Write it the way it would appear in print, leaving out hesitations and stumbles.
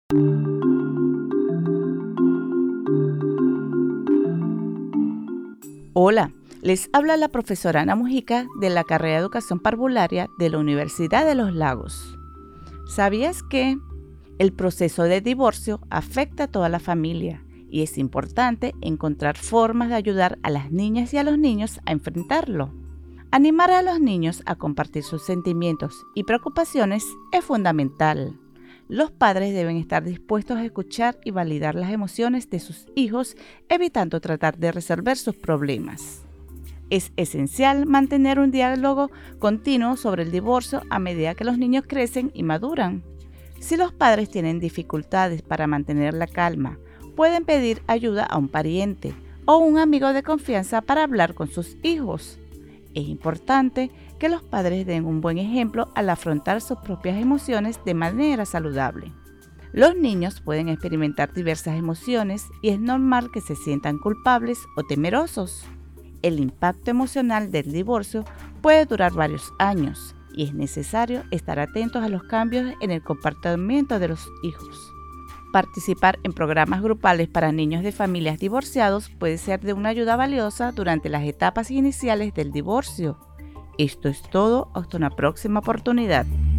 Hola, les habla la profesora Ana Mujica de la carrera de Educación Parvularia de la Universidad de Los Lagos. ¿Sabías que el proceso de divorcio afecta a toda la familia y es importante encontrar formas de ayudar a las niñas y a los niños a enfrentarlo? Animar a los niños a compartir sus sentimientos y preocupaciones es fundamental. Los padres deben estar dispuestos a escuchar y validar las emociones de sus hijos, evitando tratar de resolver sus problemas. Es esencial mantener un diálogo continuo sobre el divorcio a medida que los niños crecen y maduran. Si los padres tienen dificultades para mantener la calma, pueden pedir ayuda a un pariente o un amigo de confianza para hablar con sus hijos. Es importante que los padres den un buen ejemplo al afrontar sus propias emociones de manera saludable. Los niños pueden experimentar diversas emociones y es normal que se sientan culpables o temerosos. El impacto emocional del divorcio puede durar varios años y es necesario estar atentos a los cambios en el comportamiento de los hijos. Participar en programas grupales para niños de familias divorciados puede ser de una ayuda valiosa durante las etapas iniciales del divorcio. Esto es todo, hasta una próxima oportunidad.